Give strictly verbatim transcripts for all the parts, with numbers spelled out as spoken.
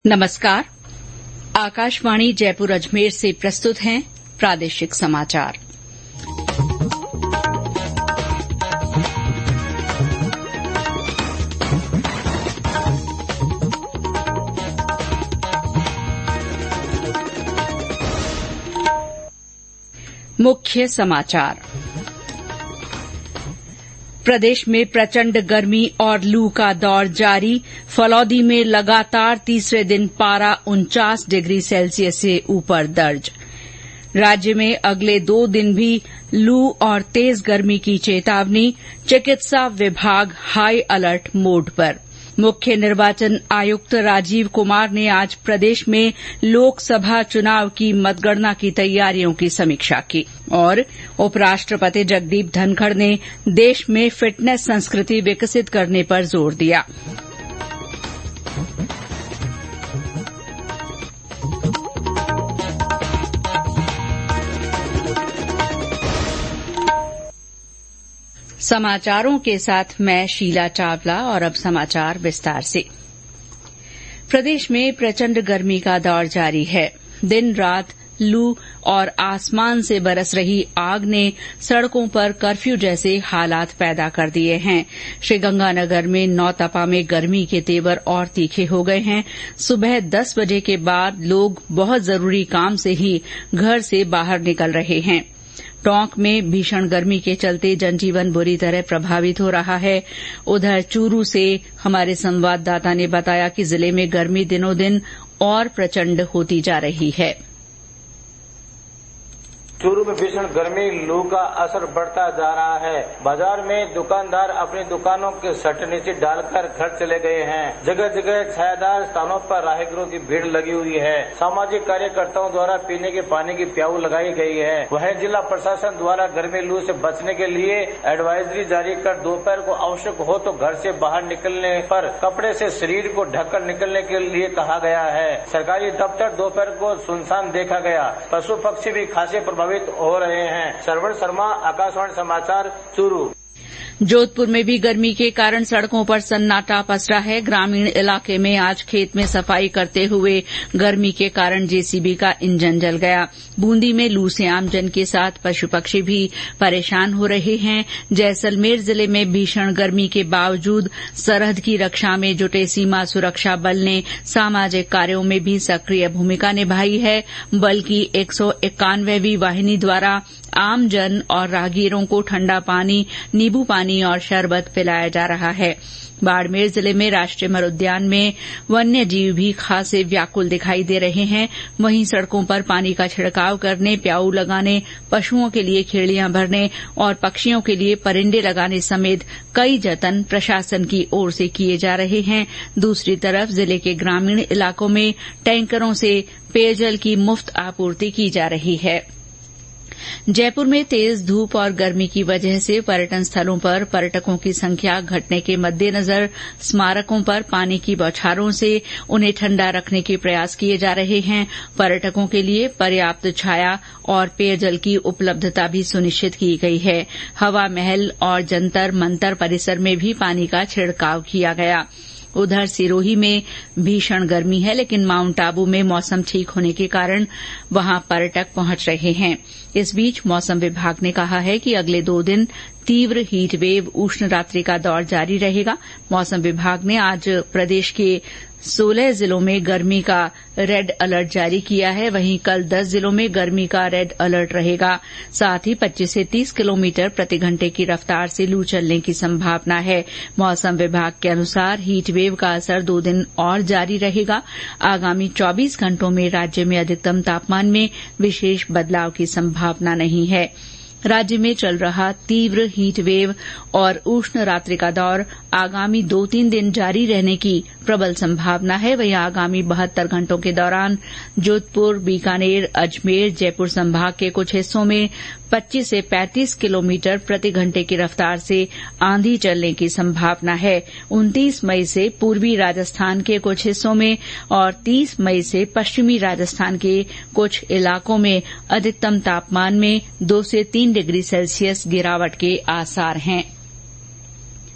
नमस्कार। आकाशवाणी जयपुर अजमेर से प्रस्तुत हैं प्रादेशिक समाचार। मुख्य समाचार। प्रदेश में प्रचंड गर्मी और लू का दौर जारी। फलौदी में लगातार तीसरे दिन पारा उनचास डिग्री सेल्सियस से ऊपर दर्ज। राज्य में अगले दो दिन भी लू और तेज गर्मी की चेतावनी। चिकित्सा विभाग हाई अलर्ट मोड पर। मुख्य निर्वाचन आयुक्त राजीव कुमार ने आज प्रदेश में लोकसभा चुनाव की मतगणना की तैयारियों की समीक्षा की और उपराष्ट्रपति जगदीप धनखड़ ने देश में फिटनेस संस्कृति विकसित करने पर जोर दिया। समाचारों के साथ मैं शीला चावला और अब समाचार विस्तार से। प्रदेश में प्रचंड गर्मी का दौर जारी है। दिन रात लू और आसमान से बरस रही आग ने सड़कों पर कर्फ्यू जैसे हालात पैदा कर दिए हैं। श्रीगंगानगर में नौतपा में गर्मी के तेवर और तीखे हो गए हैं। सुबह दस बजे के बाद लोग बहुत जरूरी काम से ही घर से बाहर निकल रहे हैं। टोंक में भीषण गर्मी के चलते जनजीवन बुरी तरह प्रभावित हो रहा है। उधर चूरू से हमारे संवाददाता ने बताया कि जिले में गर्मी दिनों दिन और प्रचंड होती जा रही है। चूरू में भीषण गर्मी लू का असर बढ़ता जा रहा है। बाजार में दुकानदार अपनी दुकानों के शटर नीचे डालकर घर चले गए हैं। जगह जगह छायादार स्थानों पर राहगीरों की भीड़ लगी हुई है। सामाजिक कार्यकर्ताओं द्वारा पीने के पानी की प्याऊ लगाई गई है। वहीं जिला प्रशासन द्वारा गर्मी लू से बचने के लिए एडवाइजरी जारी कर दोपहर को आवश्यक हो तो घर से बाहर निकलने पर कपड़े से शरीर को ढककर निकलने के लिए कहा गया है। सरकारी दफ्तर दोपहर को सुनसान देखा गया। पशु पक्षी भी खासे प्रभावित हो रहे हैं। सरवण शर्मा, आकाशवाणी समाचार, चूरू। जोधपुर में भी गर्मी के कारण सड़कों पर सन्नाटा पसरा है। ग्रामीण इलाके में आज खेत में सफाई करते हुए गर्मी के कारण जेसीबी का इंजन जल गया। बूंदी में लू से आमजन के साथ पशु पक्षी भी परेशान हो रहे हैं। जैसलमेर जिले में भीषण गर्मी के बावजूद सरहद की रक्षा में जुटे सीमा सुरक्षा बल ने सामाजिक कार्यों में भी सक्रिय भूमिका निभाई है। बल की एक सौ इक्यानवेवीं वाहिनी द्वारा आमजन और राहगीरों को ठंडा पानी, नींबू पानी और शरबत पिलाया जा रहा है। बाड़मेर जिले में राष्ट्रीय मर उद्यान में वन्य जीव भी खासे व्याकुल दिखाई दे रहे हैं। वहीं सड़कों पर पानी का छिड़काव करने, प्याऊ लगाने, पशुओं के लिए खेड़ियां भरने और पक्षियों के लिए परिंदे लगाने समेत कई जतन प्रशासन की ओर से किए जा रहे हैं। दूसरी तरफ जिले के ग्रामीण इलाकों में टैंकरों से पेयजल की मुफ्त आपूर्ति की जा रही है। जयपुर में तेज धूप और गर्मी की वजह से पर्यटन स्थलों पर पर्यटकों की संख्या घटने के मद्देनजर स्मारकों पर पानी की बौछारों से उन्हें ठंडा रखने के प्रयास किए जा रहे हैं। पर्यटकों के लिए पर्याप्त छाया और पेयजल की उपलब्धता भी सुनिश्चित की गई है। हवा महल और जंतर मंतर परिसर में भी पानी का छिड़काव किया गया। उधर सिरोही में भीषण गर्मी है, लेकिन माउंट आबू में मौसम ठीक होने के कारण वहां पर्यटक पहुंच रहे हैं। इस बीच मौसम विभाग ने कहा है कि अगले दो दिन तीव्र हीट वेव उष्ण रात्रि का दौर जारी रहेगा। मौसम विभाग ने आज प्रदेश के सोलह जिलों में गर्मी का रेड अलर्ट जारी किया है। वहीं कल दस जिलों में गर्मी का रेड अलर्ट रहेगा। साथ ही पच्चीस से तीस किलोमीटर प्रति घंटे की रफ्तार से लू चलने की संभावना है। मौसम विभाग के अनुसार हीट वेव का असर दो दिन और जारी रहेगा। आगामी चौबीस घंटों में राज्य में अधिकतम तापमान में विशेष बदलाव की संभावना नहीं है। राज्य में चल रहा तीव्र हीट वेव और उष्ण रात्रि का दौर आगामी दो तीन दिन जारी रहने की प्रबल संभावना है। वहीं आगामी बहत्तर घंटों के दौरान जोधपुर, बीकानेर, अजमेर, जयपुर संभाग के कुछ हिस्सों में पच्चीस से पैंतीस किलोमीटर प्रति घंटे की रफ्तार से आंधी चलने की संभावना है। उनतीस मई से पूर्वी राजस्थान के कुछ हिस्सों में और तीस मई से पश्चिमी राजस्थान के कुछ इलाकों में अधिकतम तापमान में दो से तीन डिग्री सेल्सियस गिरावट के आसार हैं।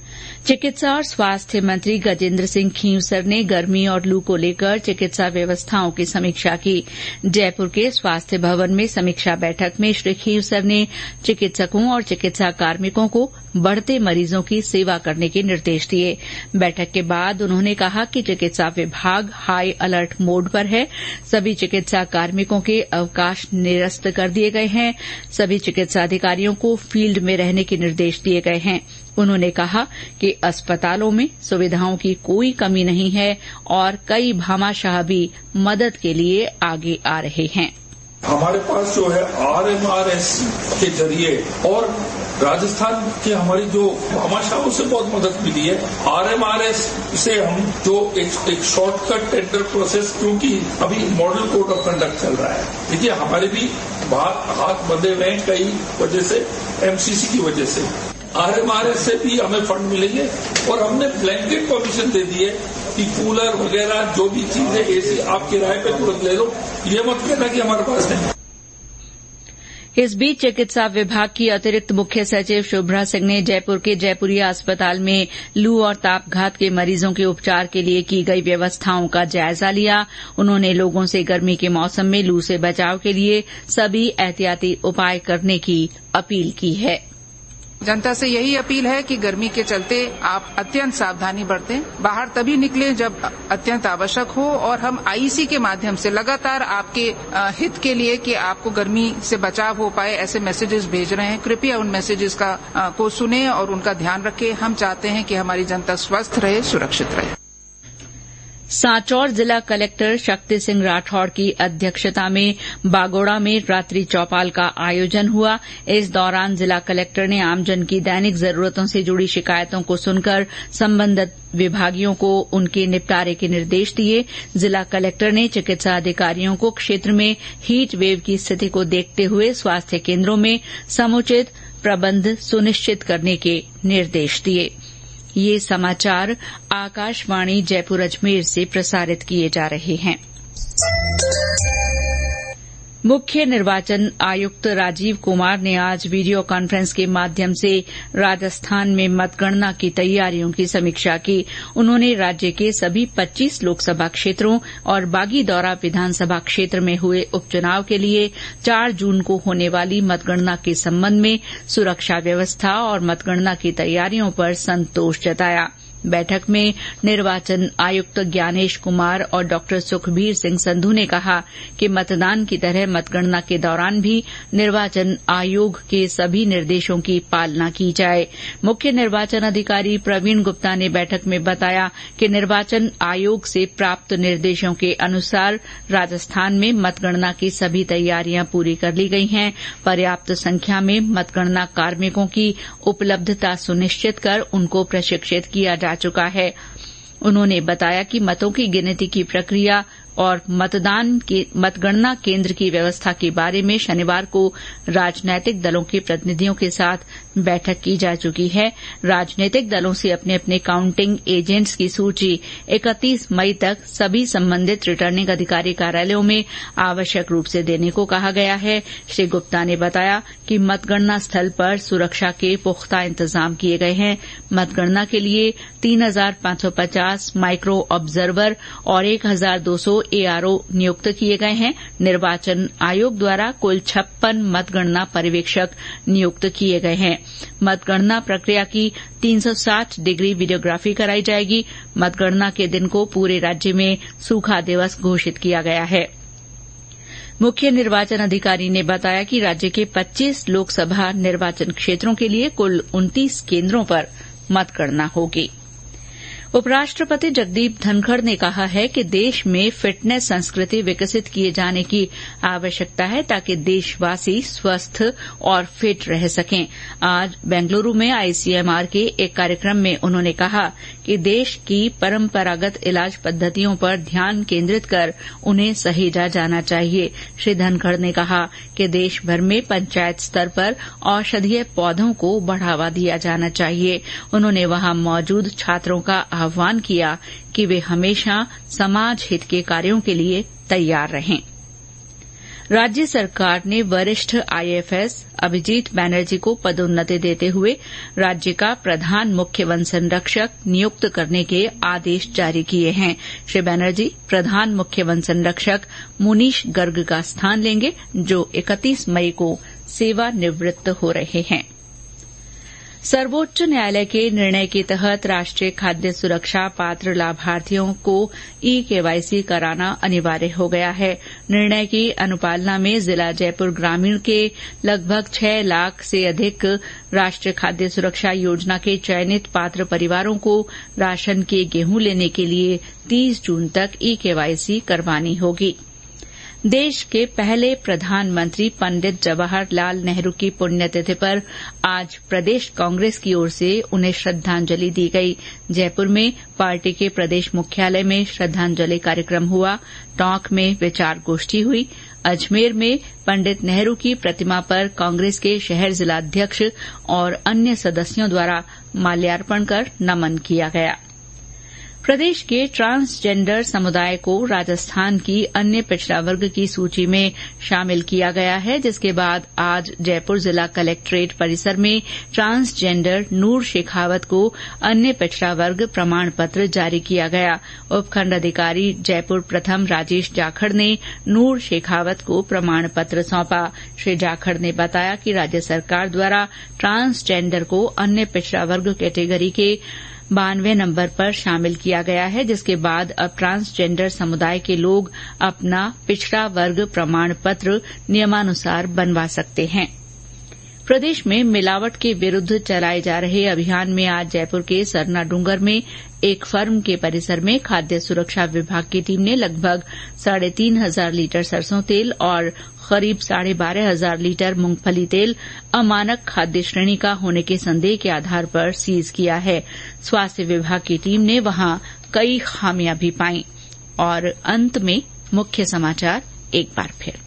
चिकित्सा और स्वास्थ्य मंत्री गजेंद्र सिंह खींवसर ने गर्मी और लू को लेकर चिकित्सा व्यवस्थाओं की समीक्षा की। जयपुर के स्वास्थ्य भवन में समीक्षा बैठक में श्री खींवसर ने चिकित्सकों और चिकित्सा कार्मिकों को बढ़ते मरीजों की सेवा करने के निर्देश दिए। बैठक के बाद उन्होंने कहा कि चिकित्सा विभाग हाई अलर्ट मोड पर है। सभी चिकित्सा कार्मिकों के अवकाश निरस्त कर दिए गए हैं। सभी चिकित्सा अधिकारियों को फील्ड में रहने के निर्देश दिए गए हैं। उन्होंने कहा कि अस्पतालों में सुविधाओं की कोई कमी नहीं है और कई भामाशाह भी मदद के लिए आगे आ रहे हैं। हमारे पास जो है आर एम आर एस के जरिए और राजस्थान की हमारी जो भामाशाहों से बहुत मदद मिली है। आर एम आर एस से हम जो एक, एक शॉर्टकट टेंडर प्रोसेस, क्योंकि अभी मॉडल कोड ऑफ कंडक्ट चल रहा है, देखिए हमारे भी हाथ बंधे हुए हैं कई वजह से, एम सी सी की वजह से। आर एम आर एस से भी हमें फंड मिलेंगे और हमने ब्लैंकेट परमिशन दे दी है कि कूलर वगैरह जो भी चीजें एसी आप किराए पे तुरंत ले लो, ये मत कहना कि हमारे पास नहीं। इस बीच चिकित्सा विभाग की अतिरिक्त मुख्य सचिव शुभ्रा सिंह ने जयपुर के जयपुरिया अस्पताल में लू और तापघात के मरीजों के उपचार के लिए की गई व्यवस्थाओं का जायजा लिया। उन्होंने लोगों से गर्मी के मौसम में लू से बचाव के लिए सभी एहतियाती उपाय करने की अपील की है। जनता से यही अपील है कि गर्मी के चलते आप अत्यंत सावधानी बरतें, बाहर तभी निकलें जब अत्यंत आवश्यक हो, और हम आई ई सी के माध्यम से लगातार आपके हित के लिए कि आपको गर्मी से बचाव हो पाए ऐसे मैसेजेस भेज रहे हैं। कृपया उन मैसेजेस का को सुने और उनका ध्यान रखें। हम चाहते हैं कि हमारी जनता स्वस्थ रहे, सुरक्षित रहे। सांचौर जिला कलेक्टर शक्ति सिंह राठौड़ की अध्यक्षता में बागोड़ा में रात्रि चौपाल का आयोजन हुआ। इस दौरान जिला कलेक्टर ने आमजन की दैनिक जरूरतों से जुड़ी शिकायतों को सुनकर संबंधित विभागियों को उनके निपटारे के निर्देश दिए। जिला कलेक्टर ने चिकित्सा अधिकारियों को क्षेत्र में हीट वेव की स्थिति को देखते हुए स्वास्थ्य केन्द्रों में समुचित प्रबंध सुनिश्चित करने के निर्देश दिए। ये समाचार आकाशवाणी जयपुर अजमेर से प्रसारित किए जा रहे हैं। मुख्य निर्वाचन आयुक्त राजीव कुमार ने आज वीडियो कॉन्फ्रेंस के माध्यम से राजस्थान में मतगणना की तैयारियों की समीक्षा की। उन्होंने राज्य के सभी पच्चीस लोकसभा क्षेत्रों और बागीदौरा विधानसभा क्षेत्र में हुए उपचुनाव के लिए चार जून को होने वाली मतगणना के संबंध में सुरक्षा व्यवस्था और मतगणना की तैयारियों पर संतोष जताया। बैठक में निर्वाचन आयुक्त ज्ञानेश कुमार और डॉक्टर सुखबीर सिंह संधू ने कहा कि मतदान की तरह मतगणना के दौरान भी निर्वाचन आयोग के सभी निर्देशों की पालना की जाए। मुख्य निर्वाचन अधिकारी प्रवीण गुप्ता ने बैठक में बताया कि निर्वाचन आयोग से प्राप्त निर्देशों के अनुसार राजस्थान में मतगणना की सभी तैयारियां पूरी कर ली गई हैं। पर्याप्त संख्या में मतगणना कार्मिकों की उपलब्धता सुनिश्चित कर उनको प्रशिक्षित किया जा चुका है। उन्होंने बताया कि मतों की गिनती की प्रक्रिया और मतदान के मतगणना केंद्र की व्यवस्था के बारे में शनिवार को राजनैतिक दलों के प्रतिनिधियों के साथ बैठक की जा चुकी है। राजनीतिक दलों से अपने अपने काउंटिंग एजेंट्स की सूची इकतीस मई तक सभी संबंधित रिटर्निंग अधिकारी कार्यालयों में आवश्यक रूप से देने को कहा गया है। श्री गुप्ता ने बताया कि मतगणना स्थल पर सुरक्षा के पुख्ता इंतजाम किए गए हैं। मतगणना के लिए तीन हजार पांच सौ पचास माइक्रो ऑब्जर्वर और एक हजार दो सौ ए आर ओ नियुक्त किए गए हैं। निर्वाचन आयोग द्वारा कुल छप्पन मतगणना पर्यवेक्षक नियुक्त किए गए हैं। मतगणना प्रक्रिया की तीन सौ साठ डिग्री वीडियोग्राफी कराई जाएगी। मतगणना के दिन को पूरे राज्य में सूखा दिवस घोषित किया गया है। मुख्य निर्वाचन अधिकारी ने बताया कि राज्य के पच्चीस लोकसभा निर्वाचन क्षेत्रों के लिए कुल उनतीस केन्द्रों पर मतगणना होगी। उपराष्ट्रपति जगदीप धनखड़ ने कहा है कि देश में फिटनेस संस्कृति विकसित किए जाने की आवश्यकता है ताकि देशवासी स्वस्थ और फिट रह सकें। आज बेंगलुरू में आई सी एम आर के एक कार्यक्रम में उन्होंने कहा कि देश की परंपरागत इलाज पद्धतियों पर ध्यान केंद्रित कर उन्हें सहेजा जाना चाहिए। श्री धनखड़ ने कहा कि देश भर में पंचायत स्तर पर औषधीय पौधों को बढ़ावा दिया जाना चाहिए। उन्होंने वहां मौजूद छात्रों का आह्वान किया कि वे हमेशा समाज हित के कार्यों के लिए तैयार रहें। राज्य सरकार ने वरिष्ठ आईएफएस अभिजीत बैनर्जी को पदोन्नति देते हुए राज्य का प्रधान मुख्य वन संरक्षक नियुक्त करने के आदेश जारी किए हैं। श्री बैनर्जी प्रधान मुख्य वन संरक्षक मुनीश गर्ग का स्थान लेंगे, जो इकतीस मई को सेवानिवृत्त हो रहे हैं। सर्वोच्च न्यायालय के निर्णय के तहत राष्ट्रीय खाद्य सुरक्षा पात्र लाभार्थियों को ई केवाईसी कराना अनिवार्य हो गया है। निर्णय की अनुपालना में जिला जयपुर ग्रामीण के लगभग छह लाख से अधिक राष्ट्रीय खाद्य सुरक्षा योजना के चयनित पात्र परिवारों को राशन के गेहूं लेने के लिए तीस जून तक ई केवाईसी करवानी होगी। देश के पहले प्रधानमंत्री पंडित जवाहरलाल नेहरू की पुण्यतिथि पर आज प्रदेश कांग्रेस की ओर से उन्हें श्रद्धांजलि दी गई। जयपुर में पार्टी के प्रदेश मुख्यालय में श्रद्धांजलि कार्यक्रम हुआ। टोंक में विचार गोष्ठी हुई। अजमेर में पंडित नेहरू की प्रतिमा पर कांग्रेस के शहर जिलाध्यक्ष और अन्य सदस्यों द्वारा माल्यार्पण कर नमन किया गया। प्रदेश के ट्रांसजेंडर समुदाय को राजस्थान की अन्य पिछड़ा वर्ग की सूची में शामिल किया गया है, जिसके बाद आज जयपुर जिला कलेक्ट्रेट परिसर में ट्रांसजेंडर नूर शेखावत को अन्य पिछड़ा वर्ग प्रमाण पत्र जारी किया गया। उपखंड अधिकारी जयपुर प्रथम राजेश जाखड़ ने नूर शेखावत को प्रमाण पत्र सौंपा। श्री जाखड़ ने बताया कि राज्य सरकार द्वारा ट्रांसजेंडर को अन्य पिछड़ा वर्ग कैटेगरी के बानवे नंबर पर शामिल किया गया है, जिसके बाद अब ट्रांसजेंडर समुदाय के लोग अपना पिछड़ा वर्ग प्रमाण पत्र नियमानुसार बनवा सकते हैं। प्रदेश में मिलावट के विरूद्ध चलाए जा रहे अभियान में आज जयपुर के सरना डूंगर में एक फर्म के परिसर में खाद्य सुरक्षा विभाग की टीम ने लगभग साढ़े तीन हजार लीटर सरसों तेल और करीब साढ़े बारह हजार लीटर मूंगफली तेल अमानक खाद्य श्रेणी का होने के संदेह के आधार पर सीज किया है। स्वास्थ्य विभाग की टीम ने वहां कई खामियां भी पाई। और अंत में मुख्य समाचार एक बार फिर।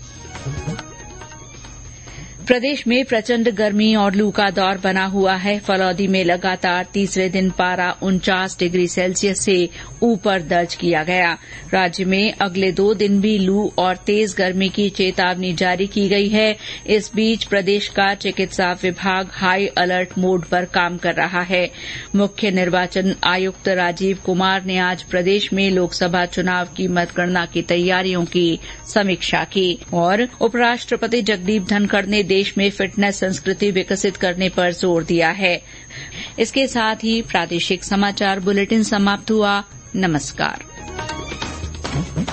प्रदेश में प्रचंड गर्मी और लू का दौर बना हुआ है। फलौदी में लगातार तीसरे दिन पारा उनचास डिग्री सेल्सियस से ऊपर दर्ज किया गया। राज्य में अगले दो दिन भी लू और तेज गर्मी की चेतावनी जारी की गई है। इस बीच प्रदेश का चिकित्सा विभाग हाई अलर्ट मोड पर काम कर रहा है। मुख्य निर्वाचन आयुक्त राजीव कुमार ने आज प्रदेश में लोकसभा चुनाव की मतगणना की तैयारियों की समीक्षा की। और उपराष्ट्रपति जगदीप धनखड़ ने देश में फिटनेस संस्कृति विकसित करने पर जोर दिया है। इसके साथ ही प्रादेशिक समाचार बुलेटिन समाप्त हुआ। नमस्कार।